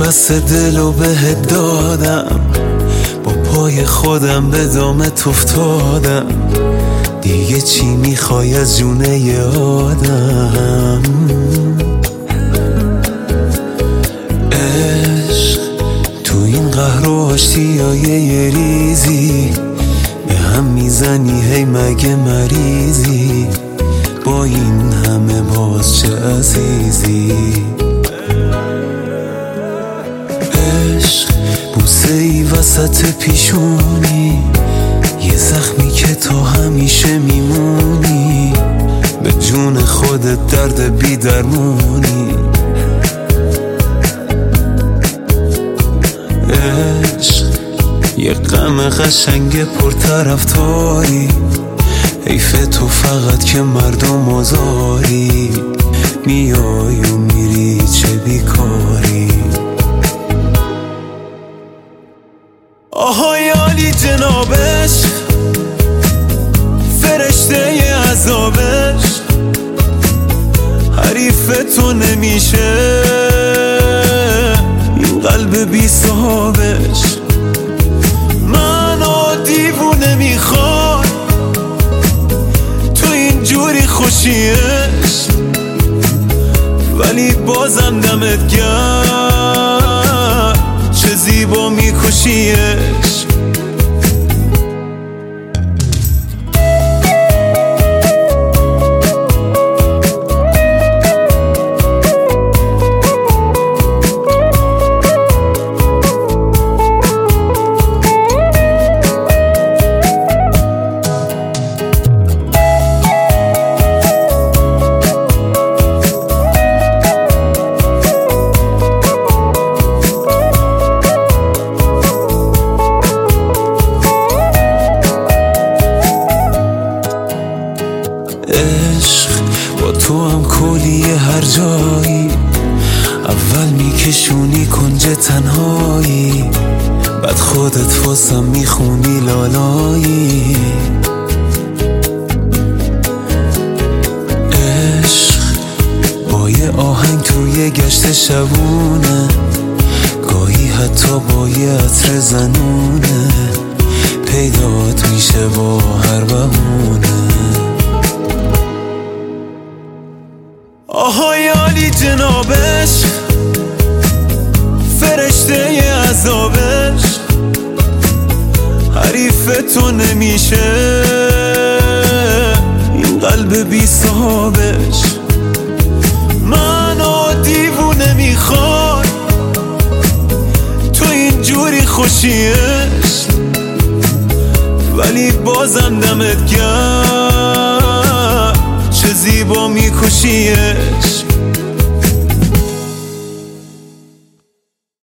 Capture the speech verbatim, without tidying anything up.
دست دلو بهت دادم، با پای خودم به دامت افتادم، دیگه چی میخوای از جونه ی آدم؟ عشق تو این قهر و آشتیای یه ریزی، به هم میزنی هی مگه مریضی، با این همه باز چه عزیزی؟ عشق بوسه ای وسط پیشونی، یه زخمی که تو همیشه میمونی، به جون خودت درد بی درمونی. عشق یه غم قشنگ پرطرفداری، حیف تو فقط که مردم آزاری، میای و میری چه بیکاری. آهای عالی جنابش، فرشته ی عذابش، حریف تو نمیشه این قلب بی صاحبش. منو دیوونه میخواد تو اینجوری خوشیش، ولی بازم دمت گرم چه زیبا میکشیش. عشق با تو هم کلیه هر جایی، اول میکشونی کنج تنهایی، بعد خودت واسم میخونی لالایی. عشق با یه آهنگ توی گشت شبونه، گاهی حتی با یه عطر زنونه، پیدات میشه با هر بهونه. آهای عالی جنابش، فرشته ی عذابش، حریف تو نمیشه این قلب بی صاحبش. منو دیوونه میخواد تو اینجوری خوشیش، ولی بازم دمت گرم چه زیبا میکشیش.